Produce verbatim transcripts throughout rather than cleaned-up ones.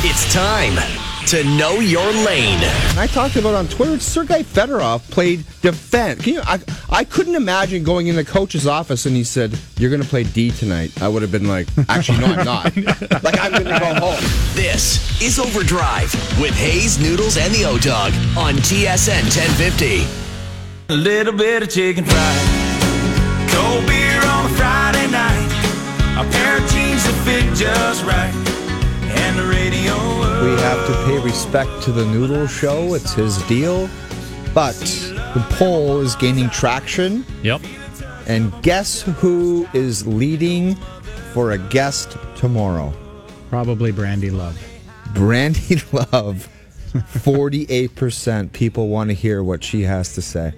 It's time to know your lane. I talked about on Twitter, Sergei Fedorov played defense. Can you, I, I couldn't imagine going in the coach's office and he said, "You're going to play D tonight." I would have been like, actually, no, I'm not. Like, I'm going to go home. This is Overdrive with Hayes, Noodles, and the O-Dog on T S N ten fifty. A little bit of chicken fried, cold beer on a Friday night, a pair of jeans that fit just right, and the radio. We have to pay respect to the Noodle Show. It's his deal. But the poll is gaining traction. Yep. And guess who is leading for a guest tomorrow? Probably Brandy Love. Brandy Love. forty-eight percent people want to hear what she has to say.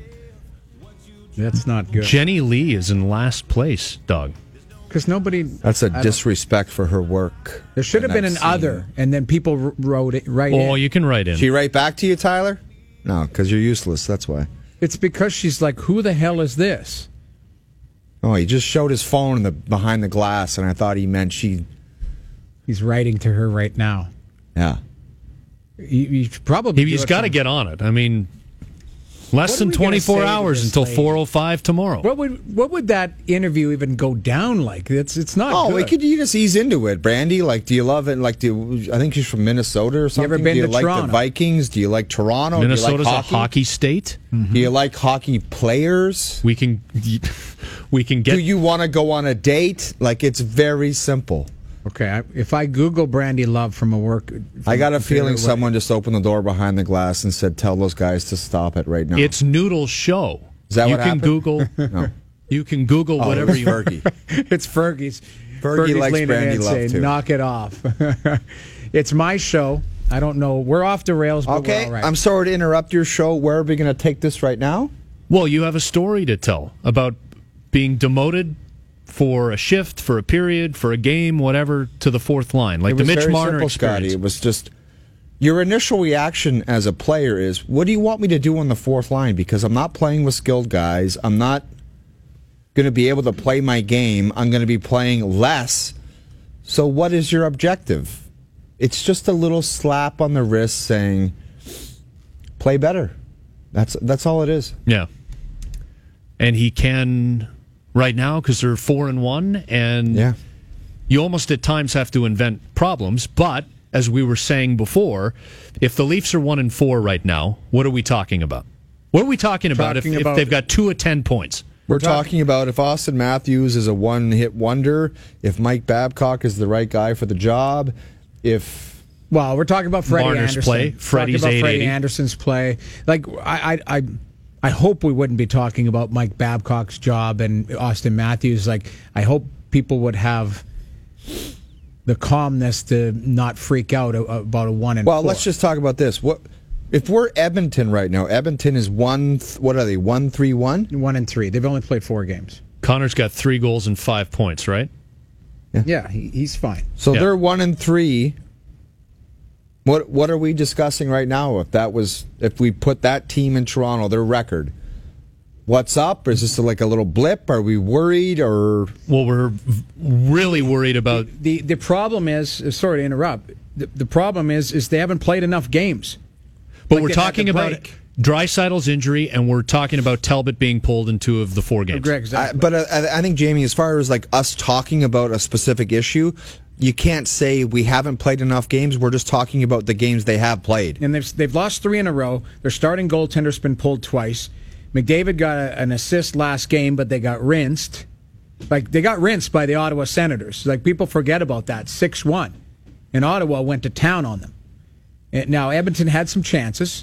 That's not good. Jenny Lee is in last place, Doug. Because nobody... That's a disrespect for her work. There should have been an other, and then people wrote it right in. Oh, you can write in. She write back to you, Tyler? No, because you're useless. That's why. It's because she's like, who the hell is this? Oh, he just showed his phone in the behind the glass, and I thought he meant she... He's writing to her right now. Yeah. He, he probably... He, he's got to get on it. I mean... Less What are than we gonna twenty-four say to hours this until lady? four oh five tomorrow. What would what would that interview even go down like? It's it's not Oh, good. we could you just ease into it, Brandy. Like, do you love it? Like, do you, I think she's from Minnesota or something? ever been do you to like Toronto? the Vikings? Do you like Toronto? Minnesota's do you like a hockey? hockey state. Do you like hockey players? We can, we can get. Do you want to go on a date? Like, it's very simple. Okay, I, if I Google Brandy Love from a work... From I got a feeling away. someone just opened the door behind the glass and said, "Tell those guys to stop it right now." It's Noodle's show. Is that you what can happened? Google. No. You can Google Oh, whatever it was you. Fergie. It's Fergie's. Fergie Fergie's likes leaning Brandy in Love, saying, too. knock it off. It's my show. I don't know. We're off the rails, but Okay, we're all right. I'm sorry to interrupt your show. Where are we going to take this right now? Well, you have a story to tell about being demoted for a shift, for a period, for a game, whatever, to the fourth line, like It the was Mitch very Marner simple, experience. Scotty. It was just your initial reaction as a player is, "What do you want me to do on the fourth line? Because I'm not playing with skilled guys. I'm not going to be able to play my game. I'm going to be playing less. So what is your objective?" It's just a little slap on the wrist saying, "Play better." That's that's all it is. Yeah, and he can right now because they're four and one, and Yeah. you almost at times have to invent problems. But as we were saying before, if the Leafs are one and four right now, what are we talking about? What are we talking about, Talking if, about- if they've got two of ten points? We're talking about if Austin Matthews is a one-hit wonder, if Mike Babcock is the right guy for the job, if Well, we're talking about Freddie Marner's Anderson. play, Talking Freddie's about eight Freddie eighty. Anderson's play. Like I, I, I, I hope we wouldn't be talking about Mike Babcock's job and Austin Matthews. Like I hope people would have the calmness to not freak out a- about a one and Well, four. let's just talk about this. What if we're Edmonton right now? Edmonton is one. th- What are they? One three one. one and three. They've only played four games. Connor's got three goals and five points, right? Yeah, he, he's fine. So Yeah. they're one and three. What What are we discussing right now? If that was if we put that team in Toronto, their record. What's up? Is this like a little blip? Are we worried or? Well, we're v- really worried about. The the problem is, uh, sorry to interrupt. The, the problem is, is they haven't played enough games. But Like we're they've had talking to about break. Dreisaitl's injury, and we're talking about Talbot being pulled in two of the four games. Greg, I, exactly. but uh, I, I think Jamie, as far as like us talking about a specific issue, you can't say we haven't played enough games. We're just talking about the games they have played. and they've they've lost three in a row. Their starting goaltender's been pulled twice. McDavid got a, an assist last game, but they got rinsed. Like they got rinsed by the Ottawa Senators. Like people forget about that. six one. And Ottawa went to town on them. And now Edmonton had some chances.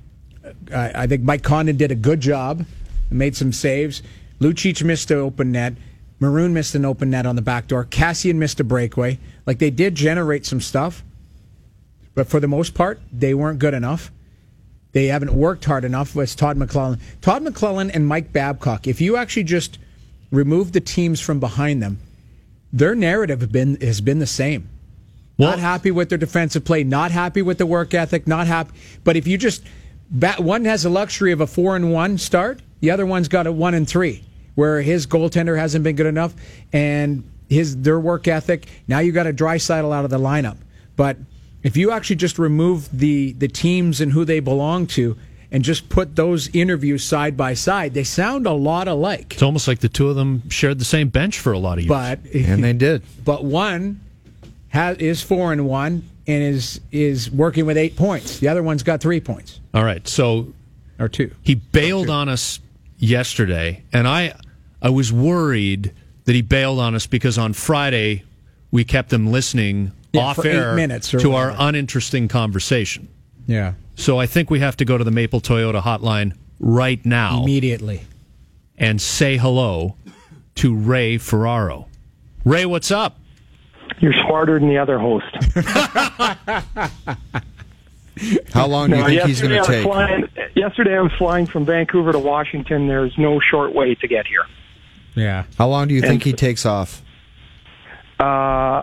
I, I think Mike Condon did a good job. Made some saves. Lucic missed an open net. Maroon missed an open net on the back door. Cassian missed a breakaway. Like they did generate some stuff. But for the most part, they weren't good enough. They haven't worked hard enough with Todd McClellan. Todd McClellan and Mike Babcock, if you actually just remove the teams from behind them, their narrative have been, has been the same. Well- not happy with their defensive play, not happy with the work ethic, not happy. But if you just, bat, one has the luxury of a four and one start, the other one's got a one and three, where his goaltender hasn't been good enough, and his their work ethic. Now you got a Draisaitl out of the lineup, but If you actually just remove the, the teams and who they belong to and just put those interviews side by side, they sound a lot alike. It's almost like the two of them shared the same bench for a lot of years. But And they did. But one has, is four and one and is is working with eight points. The other one's got three points. All right, so Or two. he bailed on us yesterday, and I I was worried that he bailed on us because on Friday we kept him listening Yeah, off for eight air minutes or to whatever. our uninteresting conversation. Yeah. So I think we have to go to the Maple Toyota hotline right now Immediately. and say hello to Ray Ferraro. Ray, what's up? You're smarter than the other host. How long do you No, think he's going to yesterday I was take? flying- yesterday I was flying from Vancouver to Washington. There's no short way to get here. Yeah. How long do you think And- he takes off? Uh,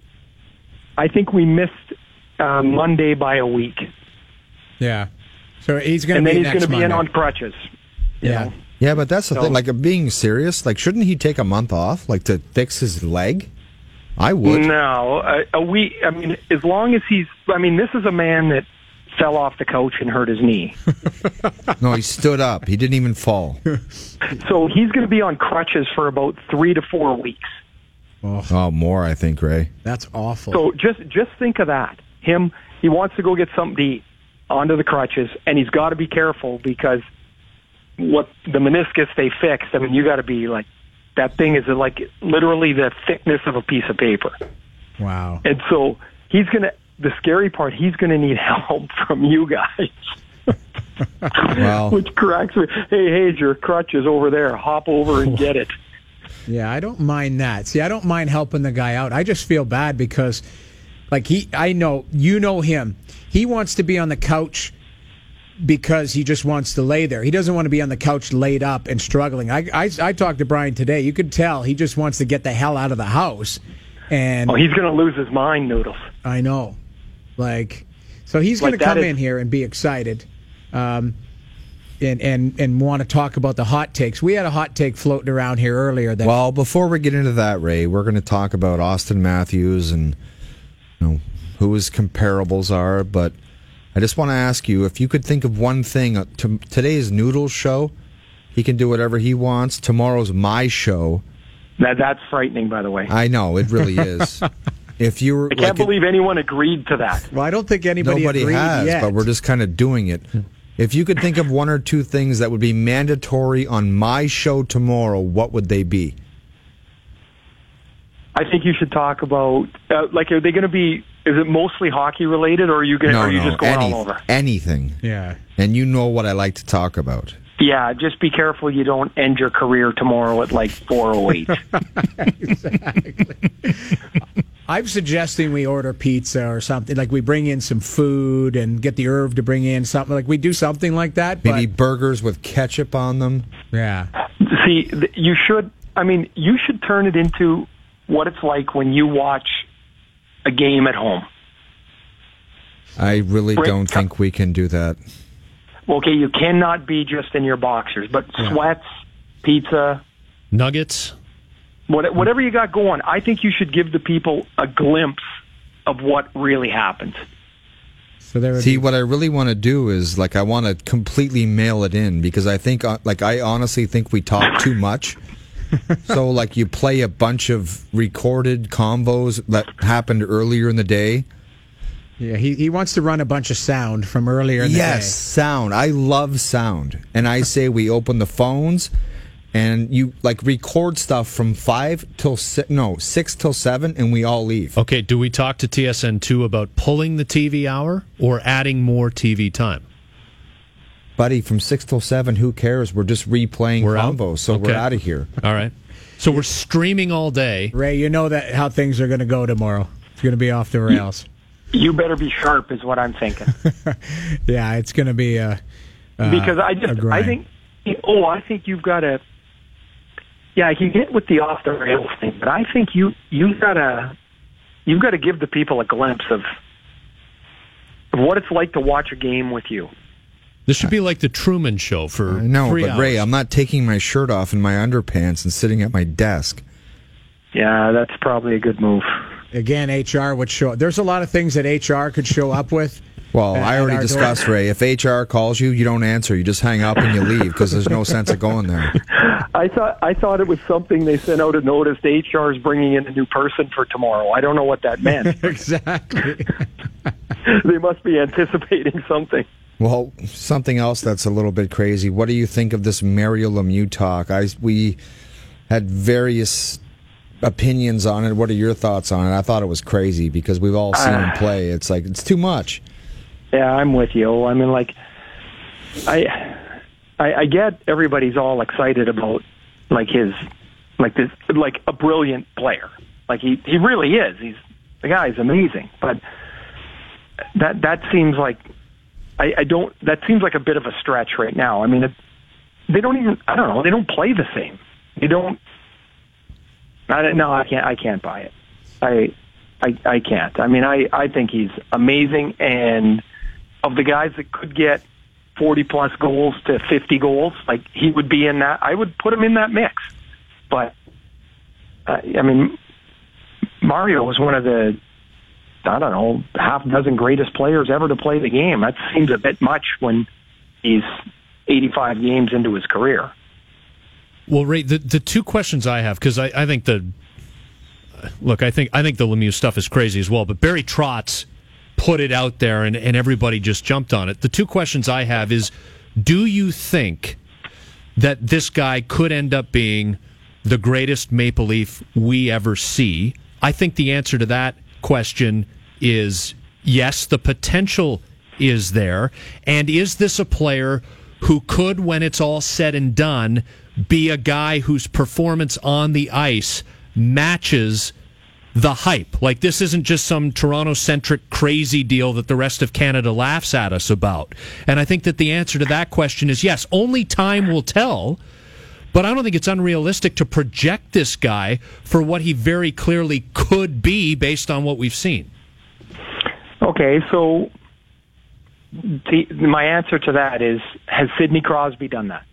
I think we missed uh, Monday by a week. Yeah. So he's going And to then be he's next going to be in Monday. on crutches. you Yeah. know? Yeah, but that's the So- thing. Like, being serious, like, shouldn't he take a month off, like, to fix his leg? I would. No, a, a week. I mean, as long as he's. I mean, this is a man that fell off the couch and hurt his knee. No, he stood up. He didn't even fall. So he's going to be on crutches for about three to four weeks. Oh, more, I think, Ray. That's awful. So just just think of that. Him, he wants to go get something to eat onto the crutches, and he's got to be careful because what the meniscus they fixed. I mean, you got to be like that thing is like literally the thickness of a piece of paper. Wow. And so he's going to. The scary part, he's going to need help from you guys. Well, Which cracks me. Hey, hey, your crutch is over there. Hop over and get it. Yeah, I don't mind that. See, I don't mind helping the guy out. I just feel bad because, like, he, I know, you know him. He wants to be on the couch because he just wants to lay there. He doesn't want to be on the couch laid up and struggling. I, I, I talked to Brian today. You could tell he just wants to get the hell out of the house. And Oh, he's going to lose his mind, Noodles. I know. Like, so he's going Like to that come is- in here and be excited. Um, and, and, and want to talk about the hot takes. We had a hot take floating around here earlier that well, before we get into that, Ray, we're going to talk about Austin Matthews and you know who his comparables are. But I just want to ask you if you could think of one thing. Uh, to, today's Noodles show, he can do whatever he wants. Tomorrow's my show. That, that's frightening, by the way. I know it really is. If you were, I can't like, believe anyone agreed to that. well, I don't think anybody nobody agreed has, yet. but we're just kind of doing it. If you could think of one or two things that would be mandatory on my show tomorrow, what would they be? I think you should talk about, uh, like, are they going to be, is it mostly hockey related, or are you, gonna, No, are you no, just going any- all over? anything. Yeah. And you know what I like to talk about. Yeah, just be careful you don't end your career tomorrow at like four oh eight. I'm suggesting we order pizza or something. Like we bring in some food and get the Irv to bring in something. Like we do something like that. Maybe But, burgers with ketchup on them. yeah. See, th- you should, I mean, you should turn it into what it's like when you watch a game at home. I really Rick, don't think we can do that. Okay, you cannot be just in your boxers, but sweats, pizza, Nuggets? what, whatever you got going, I think you should give the people a glimpse of what really happens. So there would See, be, what I really want to do is, like, I want to completely mail it in because I think, uh, like, I honestly think we talk too much. So, like, you play a bunch of recorded combos that happened earlier in the day. yeah, he, he wants to run a bunch of sound from earlier in the Yes, day. sound. I love sound. And I say we open the phones and you, like, record stuff from five till six, no, six till seven, and we all leave. Okay, do we talk to T S N two about pulling the T V hour or adding more T V time? Buddy, from six till seven, who cares? We're just replaying We're out? combos, so Okay. we're out of here. All right. So we're streaming all day. Ray, you know that how things are going to go tomorrow. It's going to be off the rails. You better be sharp, is what I'm thinking. Yeah, it's going to be a, uh, Because I a just, I grind. think, oh, I think you've got to, yeah, I can get with the off the rails thing, but I think you, you've got to, you've got to give the people a glimpse of, of what it's like to watch a game with you. This should be like the Truman Show for No, three but hours. Ray, I'm not taking my shirt off in my underpants and sitting at my desk. Yeah, that's probably a good move. again, H R would show. There's a lot of things that H R could show up with. Well, at, I already at discussed, door. Ray. If H R calls you, you don't answer. You just hang up and you leave because there's no sense of going there. I thought I thought it was something they sent out a notice. H R is bringing in a new person for tomorrow. I don't know what that meant. Exactly. They must be anticipating something. Well, something else that's a little bit crazy. What do you think of this Mario Lemieux talk? I we had various opinions on it. What are your thoughts on it? I thought it was crazy because we've all seen uh, him play. It's like it's too much. Yeah, I'm with you. I mean, like, I, I, I get everybody's all excited about like his, like this, like a brilliant player. Like he, he really is. He's the guy's amazing. But that that seems like. I, I don't. That seems like a bit of a stretch right now. I mean, it, they don't even. I don't know. They don't play the same. They don't. I don't. No, I can't. I can't buy it. I, I, I can't. I mean, I, I think he's amazing. And of the guys that could get forty plus goals to fifty goals, like he would be in that. I would put him in that mix. But uh, I mean, Mario was one of the. I don't know, half dozen greatest players ever to play the game. That seems a bit much when he's eighty-five games into his career. Well, Ray, the the two questions I have, because I, I think the look, I think I think the Lemieux stuff is crazy as well. But Barry Trotz put it out there, and, and everybody just jumped on it. The two questions I have is: do you think that this guy could end up being the greatest Maple Leaf we ever see? I think the answer to that question is yes, the potential is there. And is this a player who could, when it's all said and done, be a guy whose performance on the ice matches the hype? Like, this isn't just some Toronto-centric crazy deal that the rest of Canada laughs at us about. And I think that the answer to that question is yes, only time will tell. But I don't think it's unrealistic to project this guy for what he very clearly could be based on what we've seen. Okay, so the, my answer to that is, has Sidney Crosby done that?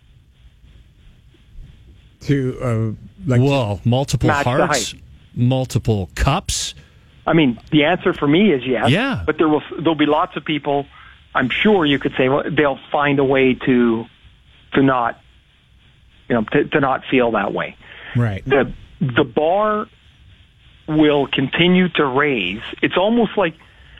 To uh, like well, multiple match the hearts, hype. multiple cups. I mean, the answer for me is yes. Yeah. But there will there'll be lots of people. I'm sure you could say, well, they'll find a way to to not. You know, to, to not feel that way. Right. The the bar will continue to raise. It's almost like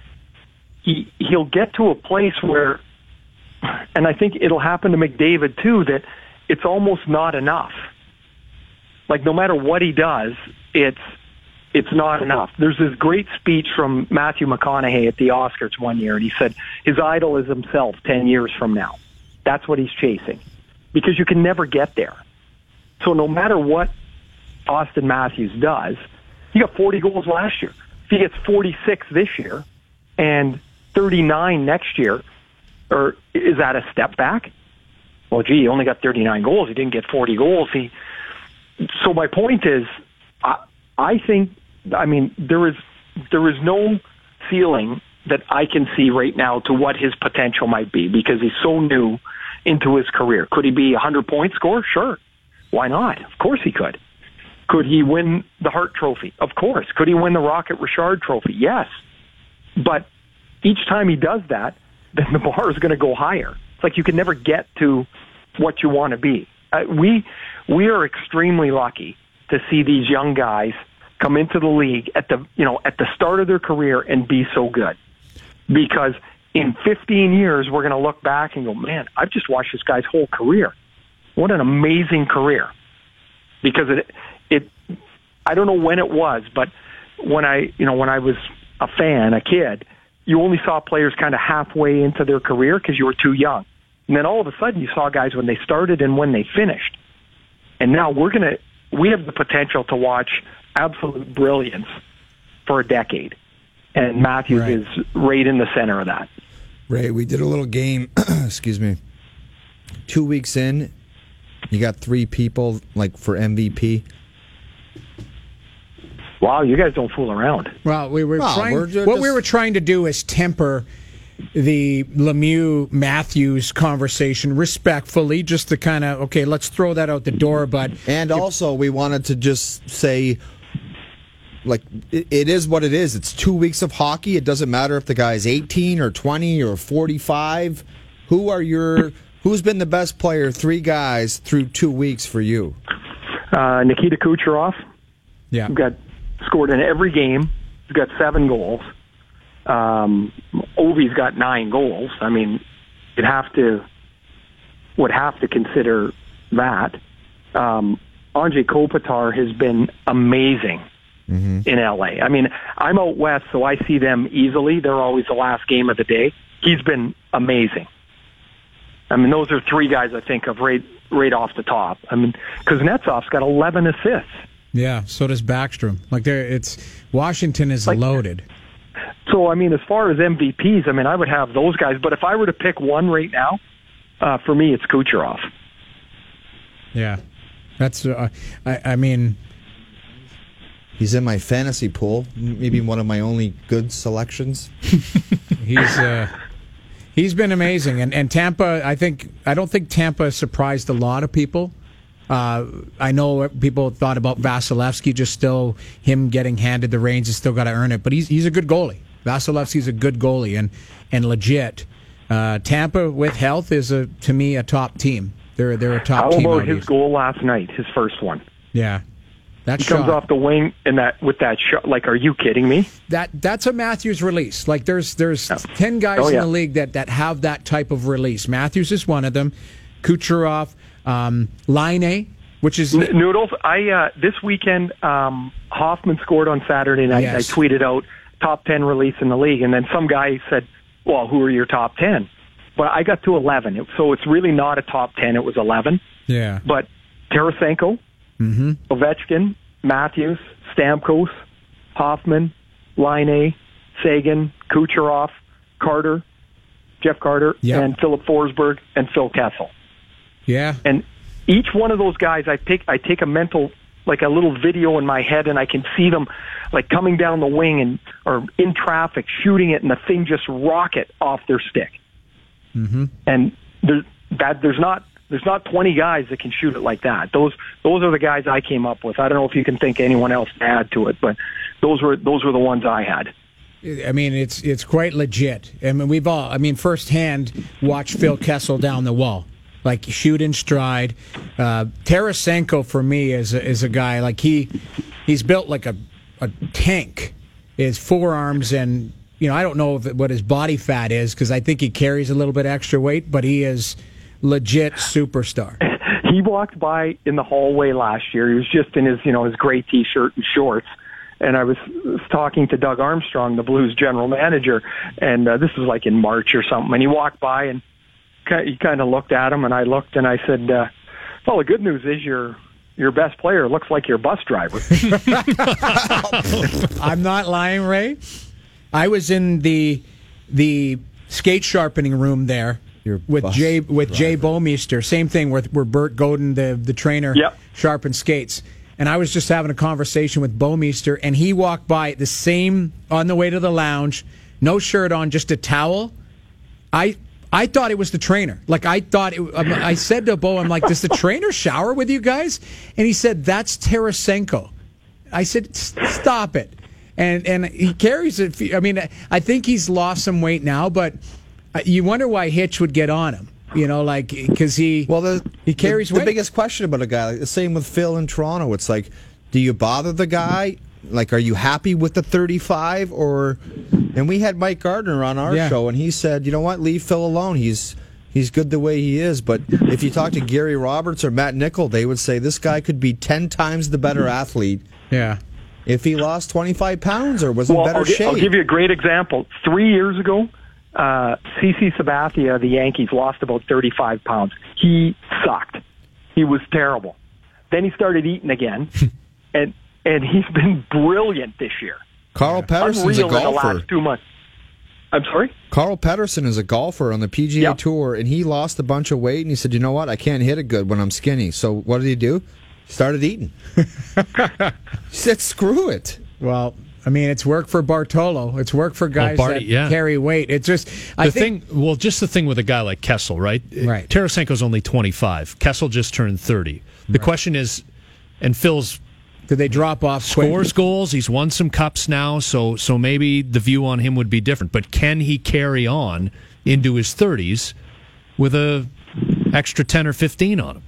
he he'll get to a place where, and I think it'll happen to McDavid too, that it's almost not enough. Like no matter what he does, it's it's not enough. There's this great speech from Matthew McConaughey at the Oscars one year, and he said his idol is himself ten years from now. That's what he's chasing. Because you can never get there. So no matter what Austin Matthews does, he got forty goals last year. If he gets forty-six this year and thirty-nine next year, or is that a step back? Well, gee, he only got thirty-nine goals. He didn't get forty goals. He. So my point is, I, I think, I mean, there is there is no ceiling that I can see right now to what his potential might be because he's so new into his career. Could he be a hundred-point scorer? Sure. Why not? Of course he could. Could he win the Hart Trophy? Of course. Could he win the Rocket Richard Trophy? Yes. But each time he does that, then the bar is going to go higher. It's like you can never get to what you want to be. Uh, we we are extremely lucky to see these young guys come into the league at the you know at the start of their career and be so good. Because in fifteen years, we're going to look back and go, man, I've just watched this guy's whole career. What an amazing career. Because it, it, I don't know when it was, but when I, you know, when I was a fan, a kid, you only saw players kind of halfway into their career because you were too young. And then all of a sudden you saw guys when they started and when they finished. And now we're going to, we have the potential to watch absolute brilliance for a decade. And Matthews right. is right in the center of that. Ray, we did a little game, excuse me, two weeks in, you got three people, like, for M V P. Wow, you guys don't fool around. Well, we were well, trying, we're just, what we were trying to do is temper the Lemieux-Matthews conversation respectfully, just to kind of, okay, let's throw that out the door, but... And also, we wanted to just say... like it, it is what it is. It's two weeks of hockey. It doesn't matter if the guy's eighteen or twenty or forty-five. Who are your who's been the best player? Three guys through two weeks for you. Uh, Nikita Kucherov. Yeah. Got scored in every game. He's got seven goals. Um, Ovi's got nine goals. I mean, you'd have to would have to consider that. Um, Andrei Kopitar has been amazing mm-hmm. in L A. I mean, I'm out west, so I see them easily. They're always the last game of the day. He's been amazing. I mean, those are three guys I think of right right off the top. I mean, Kuznetsov's got eleven assists. Yeah, so does Backstrom. Like, there, it's Washington is like, loaded. So, I mean, as far as M V Ps, I mean, I would have those guys. But if I were to pick one right now, uh, for me, it's Kucherov. Yeah, that's. Uh, I, I mean, he's in my fantasy pool. Maybe one of my only good selections. he's. Uh, He's been amazing, and and Tampa. I think I don't think Tampa surprised a lot of people. Uh, I know people thought about Vasilevsky, just still him getting handed the reins, has still got to earn it. But he's he's a good goalie. Vasilevsky's a good goalie and and legit. Uh, Tampa with health is a to me a top team. They're they're a top How team. How about out his east. goal last night? His first one. Yeah. That he shot. comes off the wing and that with that shot. Like, are you kidding me? That that's a Matthews release. Like, there's there's yeah. ten guys oh, yeah. in the league that, that have that type of release. Matthews is one of them. Kucherov, um, Laine, which is N- Noodles. I uh, this weekend um, Hoffman scored on Saturday night. Yes. I tweeted out top ten release in the league, and then some guy said, "Well, who are your top ten?" But I got to eleven, it, so it's really not a top ten. It was eleven. Yeah. But Tarasenko. Mm-hmm. Ovechkin, Matthews, Stamkos, Hoffman, Laine, Sagan, Kucherov, Carter, Jeff Carter, yep. and Philip Forsberg, and Phil Kessel. Yeah. And each one of those guys, I pick, I take a mental, like a little video in my head, and I can see them like coming down the wing and or in traffic, shooting it, and the thing just rocket off their stick. Mm-hmm. And there's that there's not. There's not twenty guys that can shoot it like that. Those those are the guys I came up with. I don't know if you can think anyone else to add to it, but those were those were the ones I had. I mean, it's it's quite legit. I mean, we've all, I mean, firsthand watched Phil Kessel down the wall, like shoot in stride. Uh, Tarasenko for me is a, is a guy like he he's built like a a tank. His forearms and you know I don't know if, what his body fat is because I think he carries a little bit extra weight, but he is. Legit superstar. He walked by in the hallway last year. He was just in his, you know, his gray T-shirt and shorts. And I was, was talking to Doug Armstrong, the Blues general manager, and uh, this was like in March or something. And he walked by and he kind of looked at him, and I looked and I said, uh, "Well, the good news is your your best player looks like your bus driver." I'm not lying, Ray. I was in the the skate sharpening room there. Your with Jay with driver. Jay Bomeister, same thing where, where Bert Godin, the the trainer, yep. sharpened skates. And I was just having a conversation with Bomeister, and he walked by the same on the way to the lounge, no shirt on, just a towel. I I thought it was the trainer. Like I thought it. I said to Bo, I'm like, does the trainer shower with you guys? And he said that's Tarasenko. I said, stop it. And and he carries it. I mean, I think he's lost some weight now, but. You wonder why Hitch would get on him, you know, like because he well the, he carries the, weight. The biggest question about a guy, like the same with Phil in Toronto. It's like, do you bother the guy? Like, are you happy with the thirty-five? Or, and we had Mike Gardner on our yeah. show, and he said, you know what, leave Phil alone. He's he's good the way he is. But if you talk to Gary Roberts or Matt Nickel, they would say this guy could be ten times the better athlete. Yeah. If he lost twenty-five pounds or was in well, better I'll, shape. I'll give you a great example. Three years ago. Uh, C C Sabathia, the Yankees, lost about thirty-five pounds. He sucked. He was terrible. Then he started eating again, and and he's been brilliant this year. Carl Patterson's Unreal a golfer. in the last two months. I'm sorry? Carl Pettersson is a golfer on the P G A yep. Tour, and he lost a bunch of weight, and he said, you know what, I can't hit it good when I'm skinny. So what did he do? Started eating. He said, screw it. Well, I mean, it's work for Bartolo. It's work for guys oh, Barty, that yeah. carry weight. It's just I the think, thing. Well, just the thing with a guy like Kessel, right? Right. Tarasenko's only twenty-five. Kessel just turned thirty. The right. question is, and Phil's Did they drop off quick? Scores goals. He's won some cups now, so so maybe the view on him would be different. But can he carry on into his thirties with a extra ten or fifteen on him?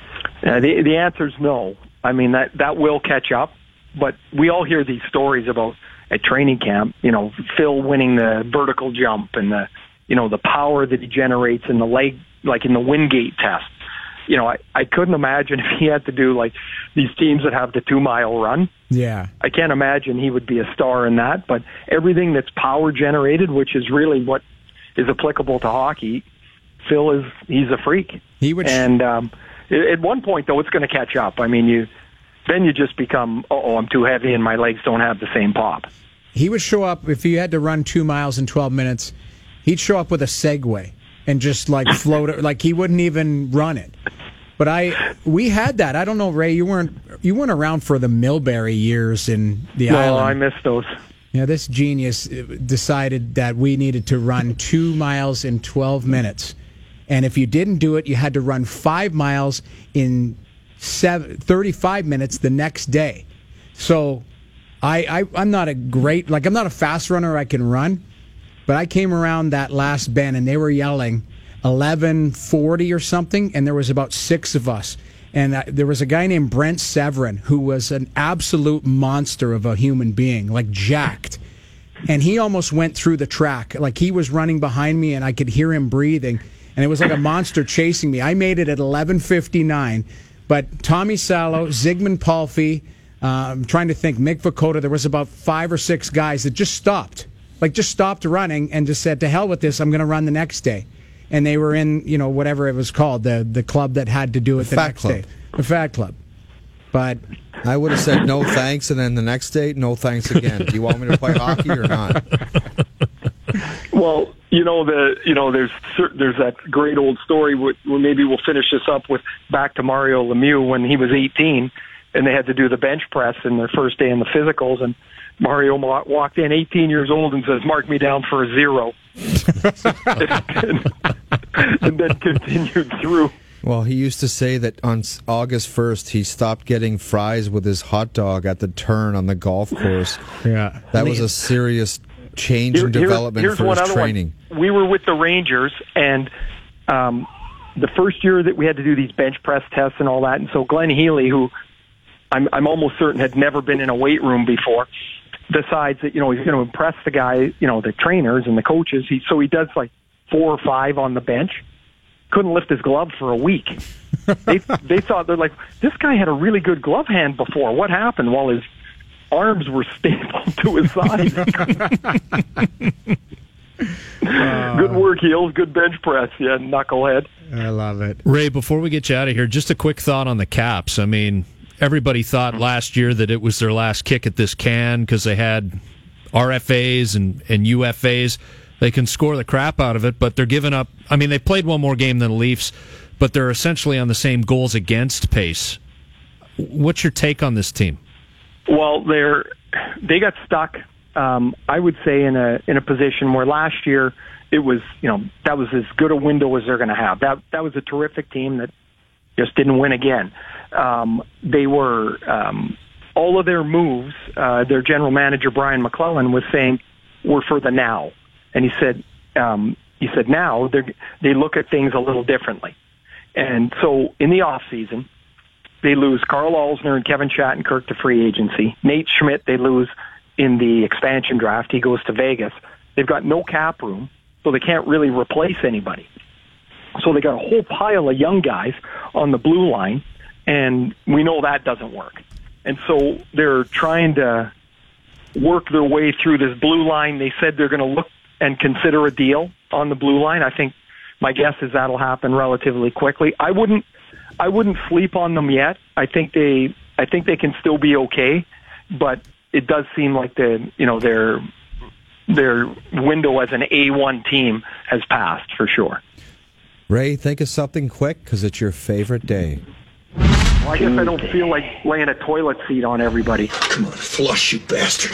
Uh, the the answer is no. I mean, that that will catch up. But we all hear these stories about at training camp, you know, Phil winning the vertical jump and the, you know, the power that he generates in the leg, like in the Wingate test. You know, I, I couldn't imagine if he had to do like these teams that have the two mile run. Yeah. I can't imagine he would be a star in that, but everything that's power generated, which is really what is applicable to hockey, Phil is, he's a freak. He would. And um, at one point though, it's going to catch up. I mean, you, then you just become, oh, I'm too heavy and my legs don't have the same pop. He would show up, if he had to run two miles in twelve minutes, he'd show up with a Segway and just like float it, like he wouldn't even run it. But I, we had that. I don't know, Ray, you weren't you weren't around for the Millbury years in the no, island. No, I missed those. Yeah, this genius decided that we needed to run two miles in twelve minutes. And if you didn't do it, you had to run five miles in seven, thirty-five minutes the next day. So I, I, I'm not a great, like, I'm not a fast runner. I can run. But I came around that last bend, and they were yelling eleven forty or something, and there was about six of us. And uh, there was a guy named Brent Severin who was an absolute monster of a human being, like jacked. And he almost went through the track. Like he was running behind me, and I could hear him breathing. And it was like a monster chasing me. I made it at eleven fifty-nine. But Tommy Salo, Zygmunt Palffy, uh, I'm trying to think, Mick Vukota, there was about five or six guys that just stopped. Like just stopped running and just said, to hell with this, I'm going to run the next day. And they were in, you know, whatever it was called, the the club that had to do it the, the Fat next Club. day. The Fat Club. But I would have said no thanks, and then the next day, no thanks again. Do you want me to play hockey or not? Well, you know the you know there's there's that great old story where maybe we'll finish this up with back to Mario Lemieux when he was eighteen and they had to do the bench press in their first day in the physicals, and Mario walked in eighteen years old and says, "Mark me down for a zero," and, and then continued through. Well, he used to say that on August first, he stopped getting fries with his hot dog at the turn on the golf course. yeah, That was a serious change Here- in here- development here's for one his other training. One. We were with the Rangers, and um, the first year that we had to do these bench press tests and all that, and so Glenn Healy, who I'm, I'm almost certain had never been in a weight room before, decides that, you know, he's going to impress the guy, you know, the trainers and the coaches. He, so he does like four or five on the bench. Couldn't lift his glove for a week. They they thought, they're like, this guy had a really good glove hand before. What happened? Well, his arms were stapled to his side. uh, good work, Heels. Good bench press. Yeah, knucklehead. I love it. Ray, before we get you out of here, just a quick thought on the Caps. I mean, everybody thought last year that it was their last kick at this can because they had R F As and, and U F As. They can score the crap out of it, but they're giving up. I mean, they played one more game than the Leafs, but they're essentially on the same goals against pace. What's your take on this team? Well, they're they got stuck. Um, I would say in a in a position where last year it was, you know, that was as good a window as they're going to have. That that was a terrific team that just didn't win again. Um, they were um, all of their moves. Uh, their general manager Brian McClellan was saying were for the now. And he said, um, he said now they they look at things a little differently. And so in the off season, they lose Carl Alsner and Kevin Shattenkirk to free agency. Nate Schmidt they lose in the expansion draft. He goes to Vegas. They've got no cap room, so they can't really replace anybody. So they got a whole pile of young guys on the blue line, and we know that doesn't work. And so they're trying to work their way through this blue line. They said they're going to look and consider a deal on the blue line. I think my guess is that'll happen relatively quickly. I wouldn't, I wouldn't sleep on them yet. I think they, I think they can still be okay, but it does seem like the, you know, their, their window as an A one team has passed for sure. Ray, think of something quick because it's your favorite day. Well, I guess I don't feel like laying a toilet seat on everybody. Come on, flush, you bastard.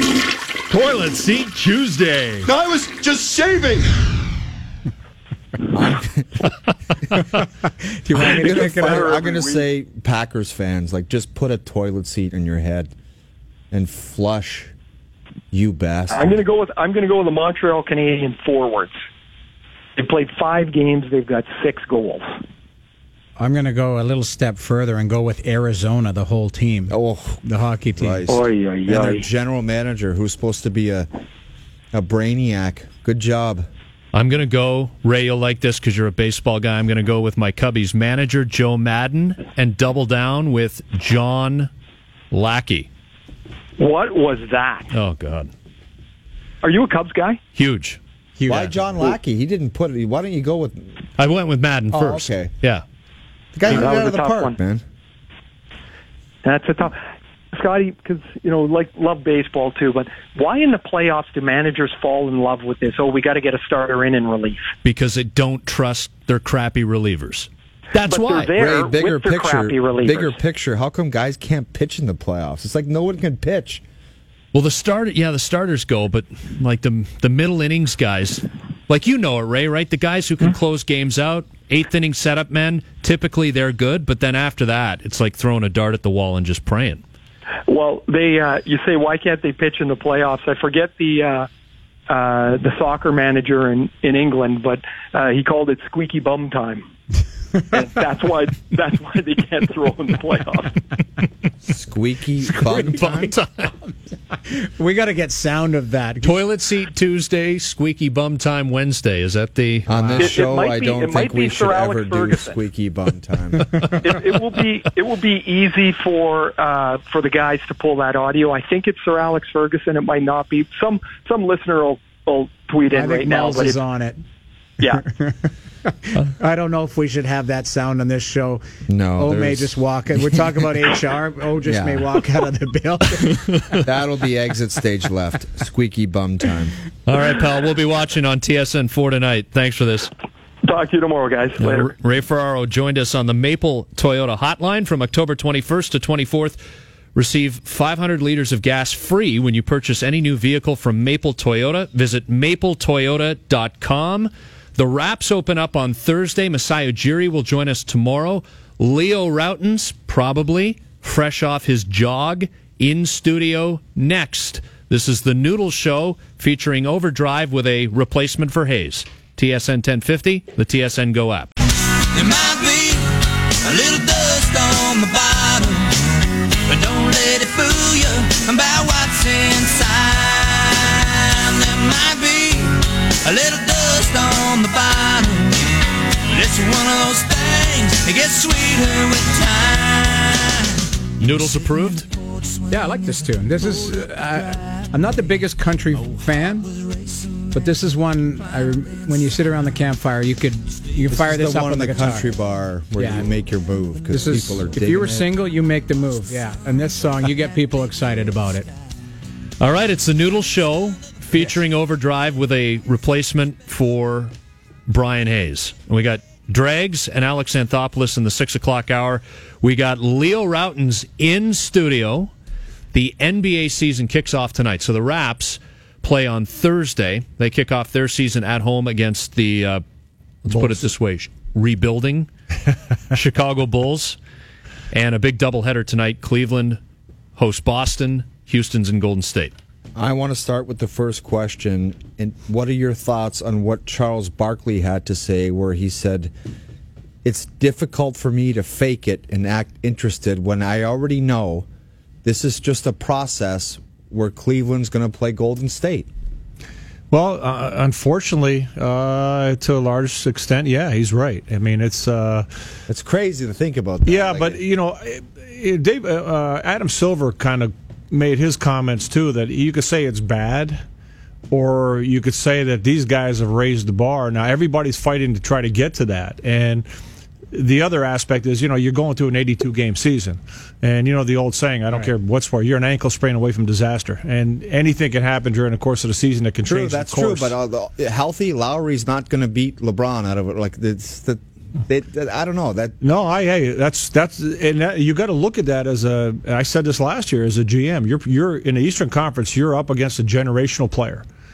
Toilet Seat Tuesday. No, I was just shaving. Do you want me to I'm pick it gonna, up? I'm gonna say Packers fans, like, just put a toilet seat in your head and flush, you bastard. I'm going to go with I'm going to go with the Montreal Canadiens forwards. They played five games. They've got six goals. I'm going to go a little step further and go with Arizona, the whole team. Oh, the hockey team. Christ. Oy, oy, And their oy. general manager, who's supposed to be a a brainiac. Good job. I'm going to go, Ray, you'll like this because you're a baseball guy. I'm going to go with my Cubbies manager, Joe Madden, and double down with John Lackey. What was that? Oh, God. Are you a Cubs guy? Huge. Huge. Why John Lackey? He didn't put it. Why don't you go with I went with Madden Oh, first. okay. Yeah. the guy who That got was out of a the tough park, one. man? That's a tough. Scotty, because you know, like love baseball too, but why in the playoffs do managers fall in love with this? Oh, we got to get a starter in in relief. Because they don't trust their crappy relievers. That's But why. they're there Ray, bigger with their picture. crappy relievers. Bigger picture. How come guys can't pitch in the playoffs? It's like no one can pitch. Well, the start, yeah, the starters go, but like the the middle innings guys, like you know it, Ray, right? The guys who can close games out, eighth inning setup men, typically they're good, but then after that, it's like throwing a dart at the wall and just praying. Well, they uh, you say why can't they pitch in the playoffs? I forget the uh, uh, the soccer manager in in England, but uh, he called it squeaky bum time. And that's why that's why they can't throw in the playoffs. Squeaky bum time. time. We got to get sound of that. Toilet seat Tuesday, squeaky bum time Wednesday. Is that the... On this It- it show, might I be- don't it think might be we should Sir Alex ever do Ferguson. squeaky bum time. it, it will be it will be easy for uh, for the guys to pull that audio. I think it's Sir Alex Ferguson. It might not be. Some some listener will, will tweet in I think right now. Miles But is it's, on it. yeah, I don't know if we should have that sound on this show. No, O may there's- just walk. We're talking about H R. O just Yeah. may walk out of the building. That'll be exit stage left. Squeaky bum time. All right, pal, we'll be watching on T S N four tonight. Thanks for this. talk to you tomorrow, guys. Later. Uh, Ray Ferraro joined us on the Maple Toyota hotline from October twenty-first to twenty-fourth. Receive five hundred liters of gas free when you purchase any new vehicle from Maple Toyota. Visit maple toyota dot com. The wraps open up on Thursday. Masai Ujiri will join us tomorrow. Leo Routens, probably, fresh off his jog, in studio next. This is the Noodle Show featuring Overdrive with a replacement for Hayes. T S N ten fifty, the T S N Go app. There might be a little dust on the bottom, but don't let it fool you about what's inside. There might be a little dust on the bottom, but it's one of those things that gets sweeter with time. Noodles approved? Yeah, I like this tune. This is. Uh, I'm not the biggest country fan, but this is one. I, when you sit around the campfire, you could you This fire is this the up one on in the the guitar. country bar where Yeah. you make your move because This is. people are If digging you were it. single, you make the move. Yeah, and this song, you get people excited about it. All right, it's the Noodle Show featuring Overdrive with a replacement for Brian Hayes. And we got Dregs and Alex Anthopoulos in the six o'clock hour. We got Leo Routens in studio. The N B A season kicks off tonight. So the Raps play on Thursday. They kick off their season at home against the, uh, let's put it this way, rebuilding Chicago Bulls. And a big doubleheader tonight. Cleveland hosts Boston. Houston's in Golden State. I want to start with the first question. And what are your thoughts on what Charles Barkley had to say, where he said, "It's difficult for me to fake it and act interested when I already know this is just a process where Cleveland's going to play Golden State." Well, uh, unfortunately, uh, to a large extent, yeah, he's right. I mean, it's uh, It's crazy to think about that. yeah, Like, but you know, eh, eh, Dave, uh, uh, Adam Silver kind of made his comments too that you could say it's bad, or you could say that these guys have raised the bar. Now everybody's fighting to try to get to that, and the other aspect is, you know, you're going through an eighty-two game season, and you know the old saying, I don't care what's for, you're an ankle sprain away from disaster, and anything can happen during the course of the season that can True, change that's the course. true. But uh, the, healthy Lowry's not going to beat LeBron out of it. Like it's the, they, that, I don't know that. No, I hey, that's that's and that, you got to look at that as a. I said this last year as a G M. You're you're in the Eastern Conference. You're up against a generational player,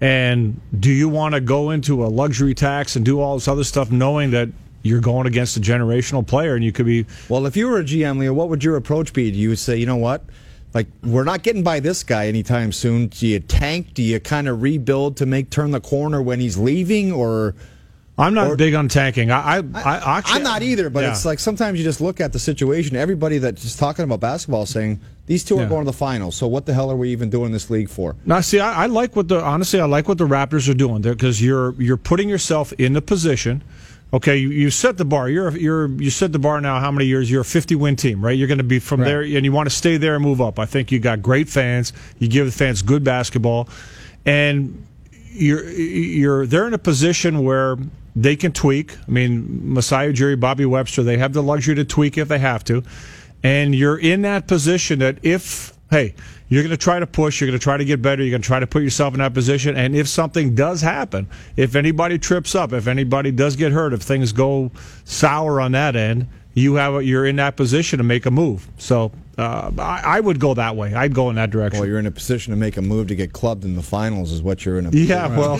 And do you want to go into a luxury tax and do all this other stuff knowing that you're going against a generational player and you could be... Well, if you were a G M, Leo, what would your approach be? Do you say, you know what? Like, we're not getting by this guy anytime soon. Do you tank? Do you kind of rebuild to make turn the corner when he's leaving? Or I'm not or, big on tanking. I, I, I actually, I'm not either, but yeah. it's like sometimes you just look at the situation. Everybody that's just talking about basketball is saying, these two are yeah. going to the finals, so what the hell are we even doing this league for? Now, see, I, I like what the honestly, I like what the Raptors are doing there because you're you're putting yourself in a position. Okay, you, you set the bar. You're you're you set the bar now. How many years? You're a fifty-win team, right? You're going to be from right. there, and you want to stay there and move up. I think you got great fans. You give the fans good basketball, and you're you're they're in a position where they can tweak. I mean, Masai Ujiri, Bobby Webster, they have the luxury to tweak if they have to, and you're in that position that if hey. You're going to try to push. You're going to try to get better. You're going to try to put yourself in that position. And if something does happen, if anybody trips up, if anybody does get hurt, if things go sour on that end, you have a, you're in that position to make a move. So uh, I, I would go that way. I'd go in that direction. Well, you're in a position to make a move to get clubbed in the finals is what you're in a position. Yeah, well,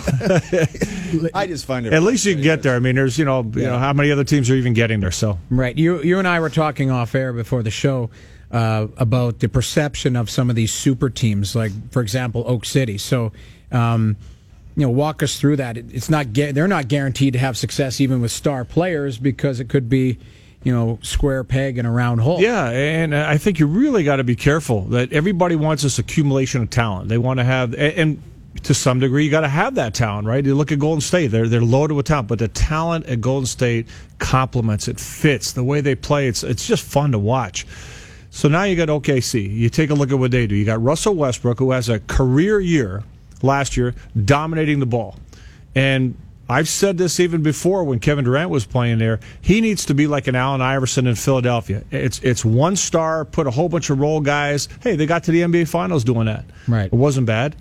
I just find it. At least you can get there. I mean, there's you know, yeah. you know how many other teams are even getting there. So right, you you and I were talking off air before the show. Uh, about the perception of some of these super teams, like for example Oak City. So, um, you know, walk us through that. It, it's not gu- they're not guaranteed to have success even with star players because it could be, you know, square peg in a round hole. Yeah, and I think you really got to be careful that everybody wants this accumulation of talent. They want to have and. and to some degree, you got to have that talent, right? You look at Golden State; they're they're loaded with talent, but the talent at Golden State complements it, fits the way they play. It's it's just fun to watch. So now you got O K C. You take a look at what they do. You got Russell Westbrook, who has a career year last year, dominating the ball. And I've said this even before when Kevin Durant was playing there. He needs to be like an Allen Iverson in Philadelphia. It's it's one star, put a whole bunch of role guys. Hey, they got to the N B A Finals doing that. Right. It wasn't bad.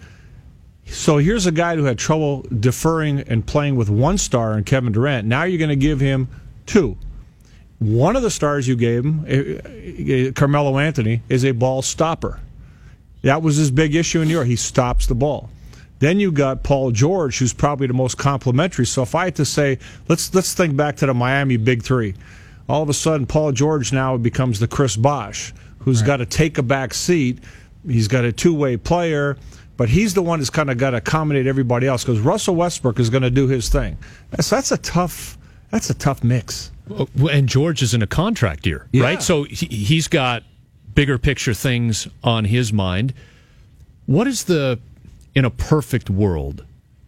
So here's a guy who had trouble deferring and playing with one star in Kevin Durant. Now you're going to give him two. One of the stars you gave him, Carmelo Anthony, is a ball stopper. That was his big issue in New York. He stops the ball. Then you got Paul George, who's probably the most complimentary. So if I had to say, let's let's think back to the Miami Big Three. All of a sudden, Paul George now becomes the Chris Bosh, who's right. got to take a back seat. He's got a two-way player, but he's the one who's kind of got to accommodate everybody else because Russell Westbrook is going to do his thing. That's that's a tough that's a tough mix. And George is in a contract year, yeah. right? So he, he's got bigger picture things on his mind. What is the, in a perfect world,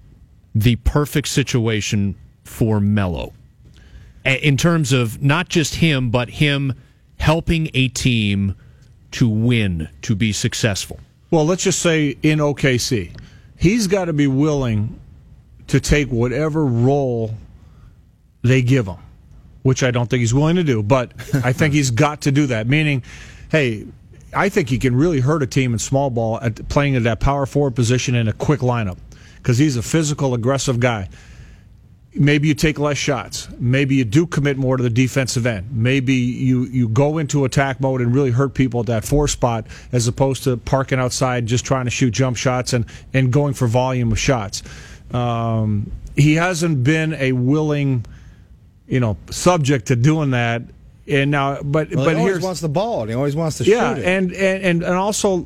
the perfect situation for Melo? In terms of not just him, but him helping a team to win, to be successful. Well, let's just say in O K C, he's got to be willing to take whatever role they give him. Which I don't think he's willing to do, but I think he's got to do that. Meaning, hey, I think he can really hurt a team in small ball at playing at that power forward position in a quick lineup because he's a physical, aggressive guy. Maybe you take less shots. Maybe you do commit more to the defensive end. Maybe you, you go into attack mode and really hurt people at that four spot as opposed to parking outside just trying to shoot jump shots and, and going for volume of shots. Um, he hasn't been a willing... you know, subject to doing that, and now, but well, but he always here's, wants the ball, and he always wants to yeah, shoot it. and and and also,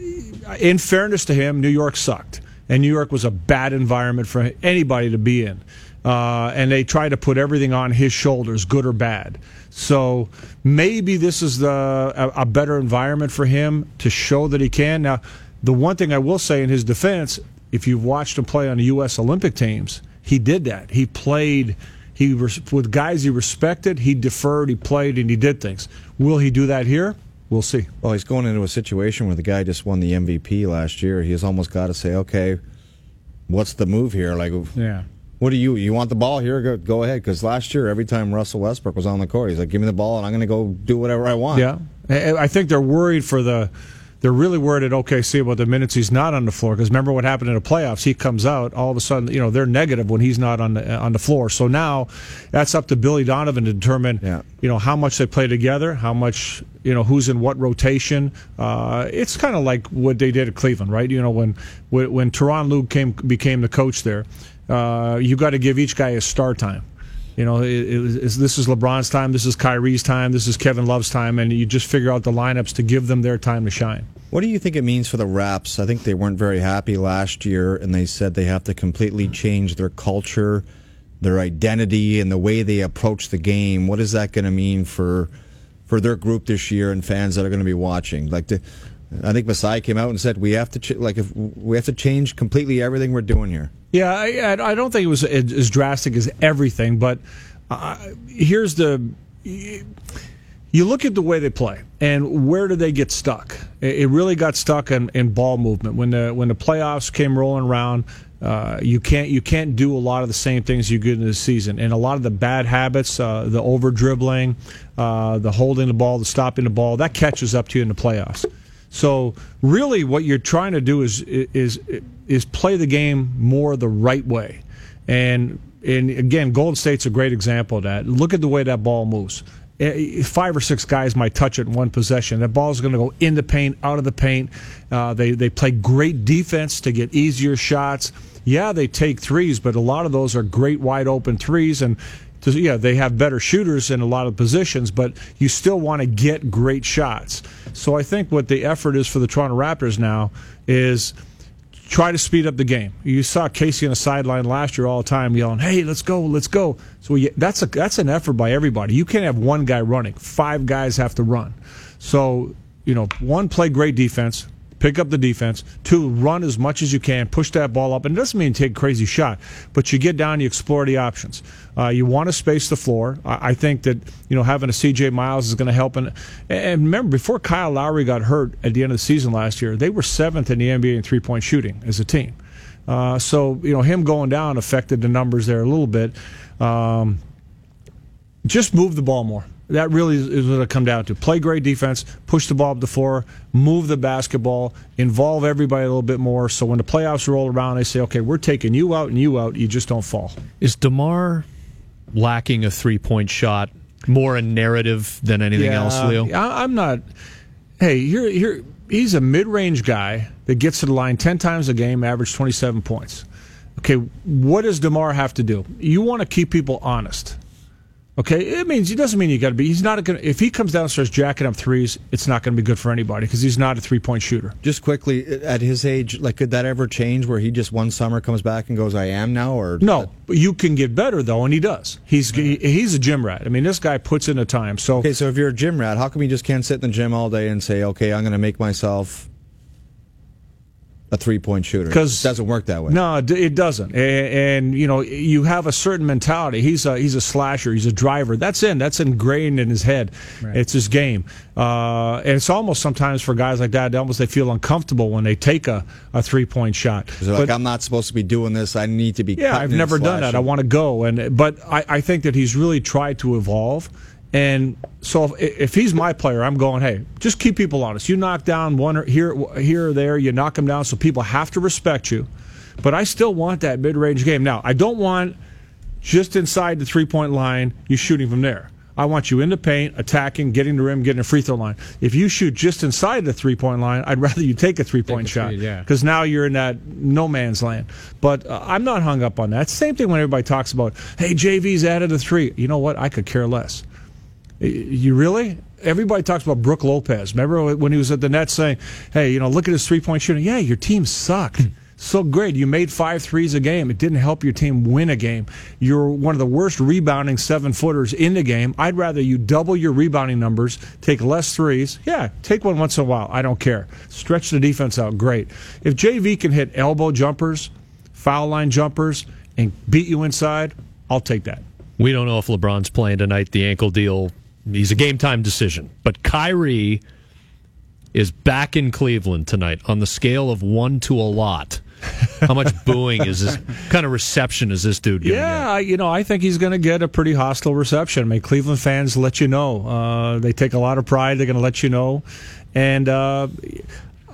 in fairness to him, New York sucked, and New York was a bad environment for anybody to be in, uh, and they tried to put everything on his shoulders, good or bad. So maybe this is the a, a better environment for him to show that he can. Now, the one thing I will say in his defense, if you've watched him play on the U S Olympic teams, he did that. He played. He with guys he respected, he deferred, he played, and he did things. Will he do that here? We'll see. Well, he's going into a situation where the guy just won the M V P last year. He's almost got to say, okay, what's the move here? Like, yeah. What do you you want the ball here? Go, go ahead. Because last year, every time Russell Westbrook was on the court, he's like, give me the ball, and I'm going to go do whatever I want. Yeah, I think they're worried for the They're really worried at O K C about the minutes he's not on the floor, because remember what happened in the playoffs. He comes out, all of a sudden, you know, they're negative when he's not on the on the floor. So now that's up to Billy Donovan to determine, yeah. you know, how much they play together, how much, you know, who's in what rotation. Uh, it's kind of like what they did at Cleveland, right? You know, when when, when Tyronn Lue came became the coach there, uh, you got to give each guy his star time. You know, it, it, it, this is LeBron's time, this is Kyrie's time, this is Kevin Love's time, and you just figure out the lineups to give them their time to shine. What do you think it means for the Raps? I think they weren't very happy last year, and they said they have to completely change their culture, their identity, and the way they approach the game. What is that going to mean for for their group this year and fans that are going to be watching? Like, the, I think Masai came out and said we have to ch- like if we have to change completely everything we're doing here. Yeah, I, I don't think it was as drastic as everything, but uh, here's the. You look at the way they play, and where did they get stuck? It really got stuck in, in ball movement. When the when the playoffs came rolling around, uh, you can't you can't do a lot of the same things you did in the season, and a lot of the bad habits, uh, the over dribbling, uh, the holding the ball, the stopping the ball, that catches up to you in the playoffs. So really, what you're trying to do is is is play the game more the right way, and and again, Golden State's a great example of that. Look at the way that ball moves. Five or six guys might touch it in one possession. That ball is going to go in the paint, out of the paint. Uh, they they play great defense to get easier shots. Yeah, they take threes, but a lot of those are great wide open threes, and to, yeah, they have better shooters in a lot of positions. But you still want to get great shots. So I think what the effort is for the Toronto Raptors now is try to speed up the game. You saw Casey on the sideline last year all the time yelling, "Hey, let's go, let's go." So we, that's a that's an effort by everybody. You can't have one guy running. Five guys have to run. So, you know, one, play great defense, pick up the defense. Two, run as much as you can, push that ball up. And it doesn't mean take a crazy shot, but you get down, you explore the options. Uh, you want to space the floor. I, I think that, you know, having a C J Miles is going to help. And, and remember, before Kyle Lowry got hurt at the end of the season last year, they were seventh in the N B A in three-point shooting as a team. Uh, so, you know, him going down affected the numbers there a little bit. Um, just move the ball more. That really is what it come down to. Play great defense, push the ball up the floor, move the basketball, involve everybody a little bit more. So when the playoffs roll around, they say, okay, we're taking you out and you out. You just don't fall. Is DeMar lacking a three-point shot more a narrative than anything yeah, else, Leo? I, I'm not. Hey, here, here. He's a mid-range guy that gets to the line ten times a game, average twenty-seven points. Okay, what does DeMar have to do? You want to keep people honest. Okay, it means it doesn't mean you got to be. He's not going. If he comes down and starts jacking up threes, it's not going to be good for anybody because he's not a three-point shooter. Just quickly, at his age, like, could that ever change where he just one summer comes back and goes, "I am now"? Or no, but you can get better though, and he does. He's he, he's a gym rat. I mean, this guy puts in the time. So okay, so if you're a gym rat, how come you just can't sit in the gym all day and say, "Okay, I'm going to make myself a three-point shooter"? Because it doesn't work that way. No, it doesn't. And, and you know, you have a certain mentality. He's a he's a slasher. He's a driver. That's in. That's ingrained in his head. Right. It's his game. Uh, and it's almost sometimes for guys like that, almost they feel uncomfortable when they take a, a three-point shot. They're like, I'm not supposed to be doing this. I need to be. Yeah, I've never done that. I want to go. And but I, I think that he's really tried to evolve. And so if, if he's my player, I'm going, hey, just keep people honest. You knock down one or here, here or there, you knock them down, so people have to respect you. But I still want that mid-range game. Now, I don't want just inside the three-point line, you shooting from there. I want you in the paint, attacking, getting the rim, getting a free throw line. If you shoot just inside the three-point line, I'd rather you take a three-point take a shot because yeah. now you're in that no man's land. But uh, I'm not hung up on that. It's the same thing when everybody talks about, hey, J V's added a three. You know what? I could care less. You really? Everybody talks about Brook Lopez. Remember when he was at the Nets saying, hey, you know, look at his three-point shooting. Yeah, your team sucked. So great. You made five threes a game. It didn't help your team win a game. You're one of the worst rebounding seven-footers in the game. I'd rather you double your rebounding numbers, take less threes. Yeah, take one once in a while. I don't care. Stretch the defense out. Great. If J V can hit elbow jumpers, foul line jumpers, and beat you inside, I'll take that. We don't know if LeBron's playing tonight. The ankle deal, he's a game-time decision. But Kyrie is back in Cleveland tonight on the scale of one to a lot. How much booing is this? What kind of reception is this dude going to yeah, get? you know, I think he's going to get a pretty hostile reception. I mean, Cleveland fans let you know. Uh, they take a lot of pride. They're going to let you know. And, uh,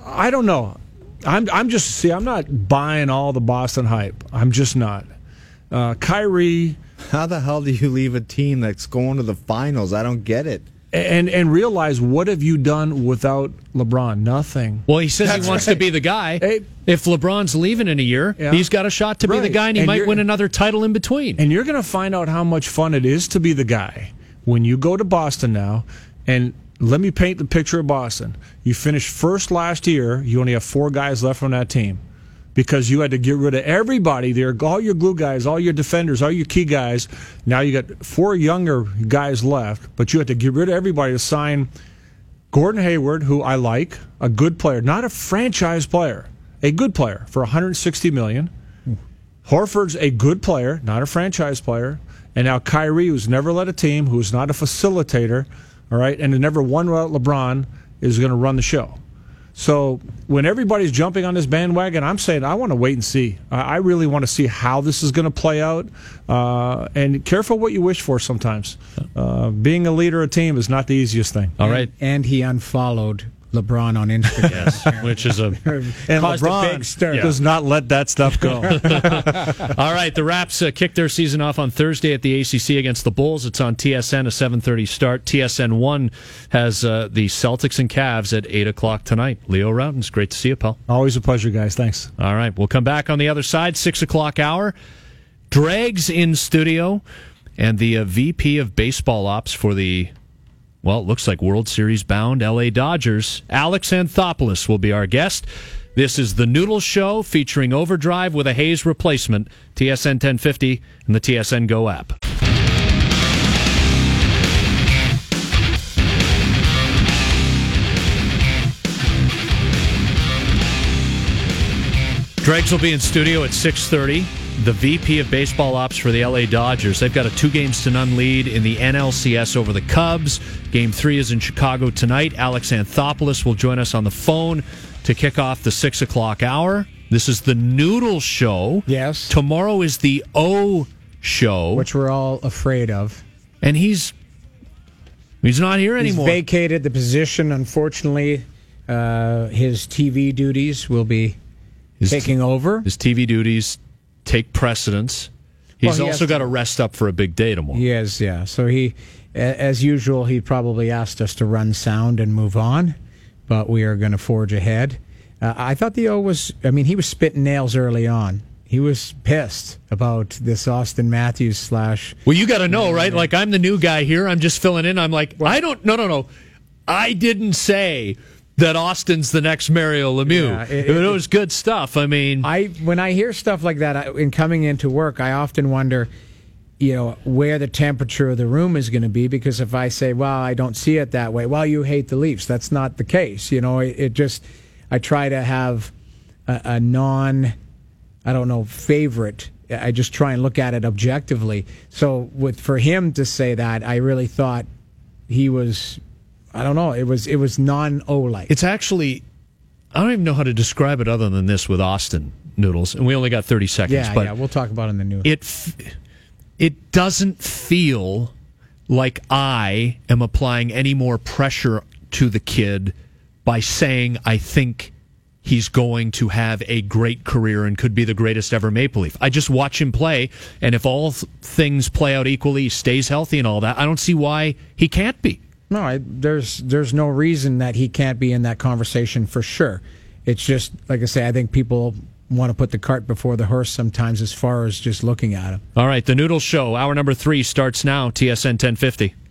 I don't know. I'm I'm just see. I'm not buying all the Boston hype. I'm just not. Uh, Kyrie. How the hell do you leave a team that's going to the finals? I don't get it. And and realize, what have you done without LeBron? Nothing. Well, he says That's he wants right. to be the guy. Hey. If LeBron's leaving in a year, Yeah. he's got a shot to be Right. the guy, and he And might you're- win another title in between. And you're going to find out how much fun it is to be the guy when you go to Boston now. And let me paint the picture of Boston. You finished first last year. You only have four guys left on that team because you had to get rid of everybody there, all your glue guys, all your defenders, all your key guys. Now you got four younger guys left, but you had to get rid of everybody to sign Gordon Hayward, who I like, a good player, not a franchise player, a good player for one hundred sixty million dollars. Horford's a good player, not a franchise player. And now Kyrie, who's never led a team, who's not a facilitator, all right, and who never won without LeBron, is going to run the show. So when everybody's jumping on this bandwagon, I'm saying I want to wait and see. I I really want to see how this is going to play out. Uh, and careful what you wish for sometimes. Uh, being a leader of a team is not the easiest thing. All right. And he unfollowed LeBron on Instagram. Yes, which is a And Caused a LeBron big stir. does not let that stuff go. All right, the Raps uh, kick their season off on Thursday at the A C C against the Bulls. It's on T S N, a seven thirty start. T S N one has uh, the Celtics and Cavs at eight o'clock tonight. Leo Routen, it's great to see you, pal. Always a pleasure, guys. Thanks. All right, we'll come back on the other side, six o'clock hour. Dregs in studio, and the uh, V P of baseball ops for the, well, it looks like World Series bound L A Dodgers, Alex Anthopoulos, will be our guest. This is the Noodle Show featuring Overdrive with a Hayes replacement, T S N ten fifty and the T S N Go app. Dregs will be in studio at six thirty. The V P of baseball ops for the L A Dodgers. They've got a two games to none lead in the N L C S over the Cubs. Game three is in Chicago tonight. Alex Anthopoulos will join us on the phone to kick off the six o'clock hour. This is the Noodle Show. Yes. Tomorrow is the O Show. Which we're all afraid of. And he's he's not here He's anymore. vacated the position. Unfortunately, uh, his T V duties will be His t- taking over. His T V duties take precedence. He's Well, he also has got to- to rest up for a big day tomorrow. He is, yeah. So he, a- as usual, he probably asked us to run sound and move on, but we are going to forge ahead. Uh, I thought the O was, I mean, he was spitting nails early on. He was pissed about this Austin Matthews slash. Well, you got to know, right? Like, I'm the new guy here. I'm just filling in. I'm like, I don't, no, no, no. I didn't say that Austin's the next Mario Lemieux. Yeah, it- it, it- was good stuff. I mean, I when I hear stuff like that I, in coming into work, I often wonder, you know, where the temperature of the room is going to be. Because if I say, "Well, I don't see it that way," well, you hate the Leafs. That's not the case. You know, it, it just I try to have a, a non, I don't know, favorite. I just try and look at it objectively. So, with for him to say that, I really thought he was. I don't know. It was it was non-O like. it's actually, I don't even know how to describe it other than this with Austin Noodles. And we only got thirty seconds. Yeah, but yeah. We'll talk about it in the news. it f- it doesn't feel like I am applying any more pressure to the kid by saying I think he's going to have a great career and could be the greatest ever Maple Leaf. I just watch him play, and if all th- things play out equally, he stays healthy and all that, I don't see why he can't be. No, I, there's there's no reason that he can't be in that conversation for sure. It's just like I say, I think people want to put the cart before the horse sometimes, as far as just looking at him. All right, the Noodle Show, hour number three starts now. T S N ten fifty.